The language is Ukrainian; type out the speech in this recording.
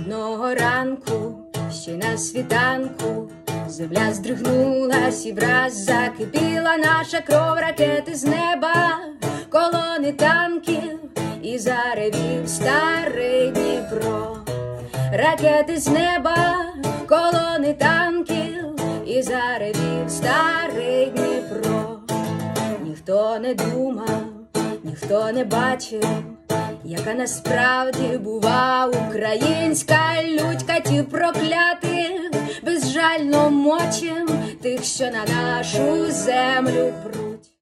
Одного ранку, ще на світанку, земля здригнулась і враз закипіла наша кров. Ракети з неба, колони танків, і заревів старий Дніпро. Ракети з неба, колони танків, і заревів старий Дніпро. Ніхто не думав, ніхто не бачив, яка насправді бува українська лють. Катів проклятих безжально мочим тих, що на нашу землю пруть.